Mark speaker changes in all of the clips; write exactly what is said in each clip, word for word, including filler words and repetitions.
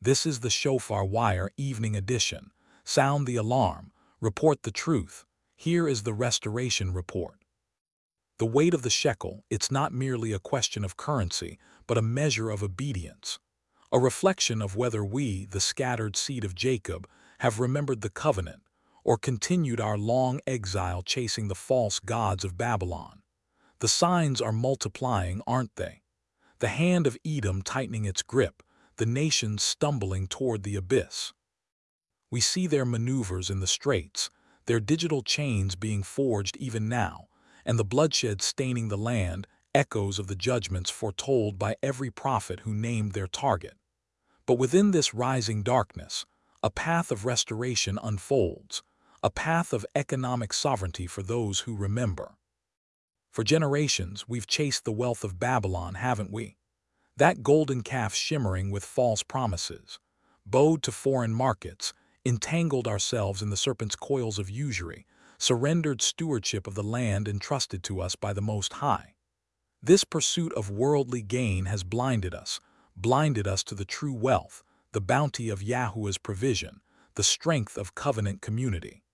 Speaker 1: This is the Shofar Wire Evening Edition. Sound the alarm. Report the truth. Here is the Restoration Report. The weight of the shekel, it's not merely a question of currency, but a measure of obedience. A reflection of whether we, the scattered seed of Jacob, have remembered the covenant, or continued our long exile chasing the false gods of Babylon. The signs are multiplying, aren't they? The hand of Edom tightening its grip, the nations stumbling toward the abyss. We see their maneuvers in the straits, their digital chains being forged even now, and the bloodshed staining the land, echoes of the judgments foretold by every prophet who named their target. But within this rising darkness, a path of restoration unfolds, a path of economic sovereignty for those who remember. For generations, we've chased the wealth of Babylon, haven't we? That golden calf shimmering with false promises, bowed to foreign markets, entangled ourselves in the serpent's coils of usury, surrendered stewardship of the land entrusted to us by the Most High. This pursuit of worldly gain has blinded us, blinded us to the true wealth, the bounty of Yahuwah's provision, the strength of covenant community.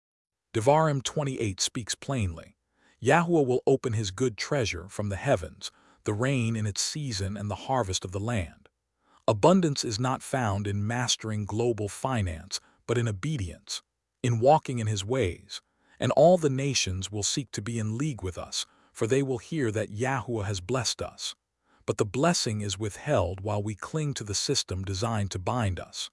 Speaker 1: Devarim twenty-eight speaks plainly. Yahuwah will open his good treasure from the heavens, the rain in its season and the harvest of the land. Abundance is not found in mastering global finance, but in obedience, in walking in his ways, and all the nations will seek to be in league with us, for they will hear that Yahuwah has blessed us. But the blessing is withheld while we cling to the system designed to bind us.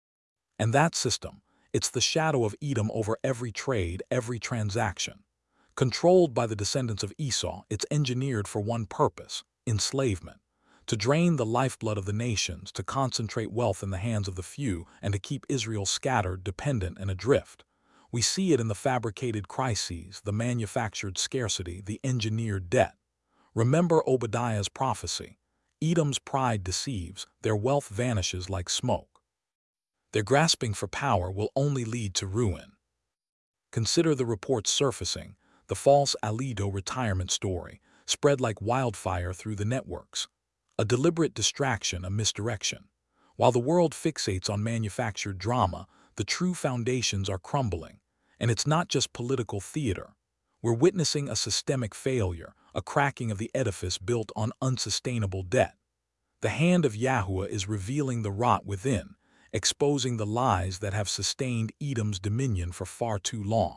Speaker 1: And that system, it's the shadow of Edom over every trade, every transaction. Controlled by the descendants of Esau, it's engineered for one purpose, enslavement, to drain the lifeblood of the nations, to concentrate wealth in the hands of the few, and to keep Israel scattered, dependent, and adrift. We see it in the fabricated crises, the manufactured scarcity, the engineered debt. Remember Obadiah's prophecy. Edom's pride deceives, their wealth vanishes like smoke. Their grasping for power will only lead to ruin. Consider the reports surfacing, the false Alido retirement story, spread like wildfire through the networks. A deliberate distraction, a misdirection. While the world fixates on manufactured drama, the true foundations are crumbling. And it's not just political theater. We're witnessing a systemic failure, a cracking of the edifice built on unsustainable debt. The hand of Yahuwah is revealing the rot within, exposing the lies that have sustained Edom's dominion for far too long.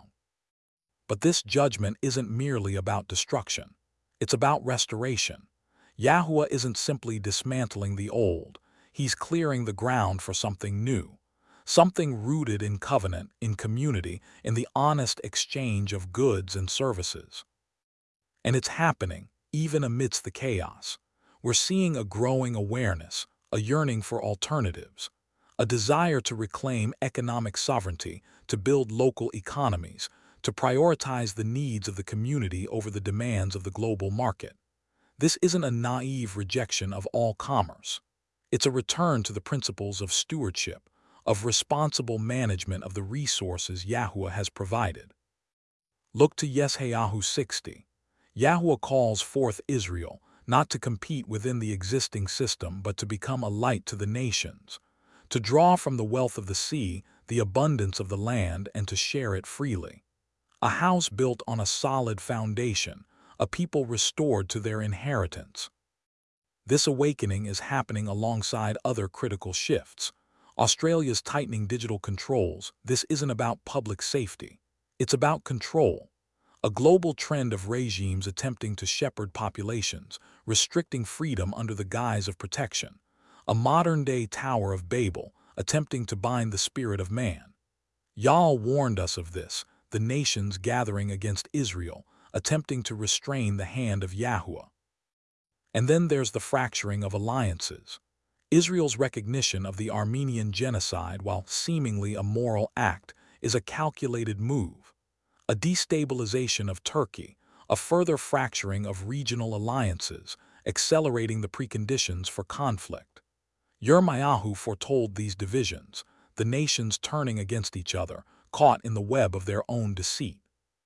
Speaker 1: But this judgment isn't merely about destruction. It's about restoration. Yahuwah isn't simply dismantling the old. He's clearing the ground for something new, something rooted in covenant, in community, in the honest exchange of goods and services. And it's happening, even amidst the chaos. We're seeing a growing awareness, a yearning for alternatives, a desire to reclaim economic sovereignty, to build local economies, to prioritize the needs of the community over the demands of the global market. This isn't a naive rejection of all commerce. It's a return to the principles of stewardship, of responsible management of the resources Yahuwah has provided. Look to Yeshayahu sixty. Yahuwah calls forth Israel, not to compete within the existing system, but to become a light to the nations, to draw from the wealth of the sea, the abundance of the land, and to share it freely. A house built on a solid foundation, a people restored to their inheritance. This awakening is happening alongside other critical shifts. Australia's tightening digital controls. This isn't about public safety. It's about control. A global trend of regimes attempting to shepherd populations, restricting freedom under the guise of protection. A modern-day Tower of Babel, attempting to bind the spirit of man. Yah warned us of this, the nations gathering against Israel, attempting to restrain the hand of Yahuwah. And then there's the fracturing of alliances. Israel's recognition of the Armenian genocide, while seemingly a moral act, is a calculated move. A destabilization of Turkey, a further fracturing of regional alliances, accelerating the preconditions for conflict. Yirmiyahu foretold these divisions, the nations turning against each other, caught in the web of their own deceit.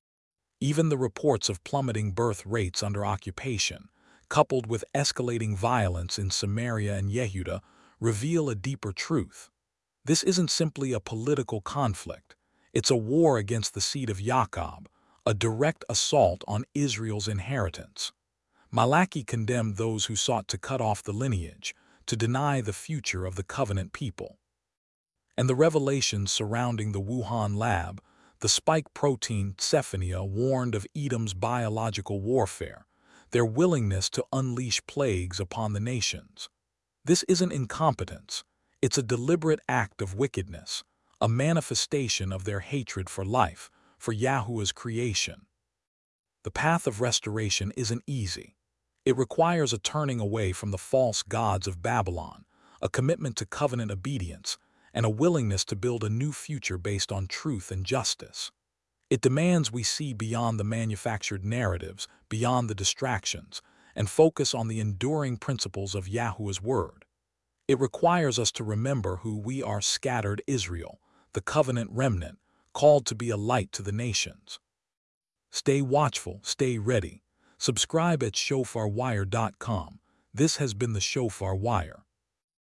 Speaker 1: Even the reports of plummeting birth rates under occupation, coupled with escalating violence in Samaria and Yehuda, reveal a deeper truth. This isn't simply a political conflict. It's a war against the seed of Jacob, a direct assault on Israel's inheritance. Malachi condemned those who sought to cut off the lineage, to deny the future of the covenant people. And the revelations surrounding the Wuhan lab, the spike protein Zephaniah warned of Edom's biological warfare, their willingness to unleash plagues upon the nations. This isn't incompetence, it's a deliberate act of wickedness, a manifestation of their hatred for life, for Yahuwah's creation. The path of restoration isn't easy. It requires a turning away from the false gods of Babylon, a commitment to covenant obedience, and a willingness to build a new future based on truth and justice. It demands we see beyond the manufactured narratives, beyond the distractions, and focus on the enduring principles of Yahuwah's word. It requires us to remember who we are: scattered Israel, the covenant remnant, called to be a light to the nations. Stay watchful, stay ready. Subscribe at shofar wire dot com. This has been the Shofar Wire.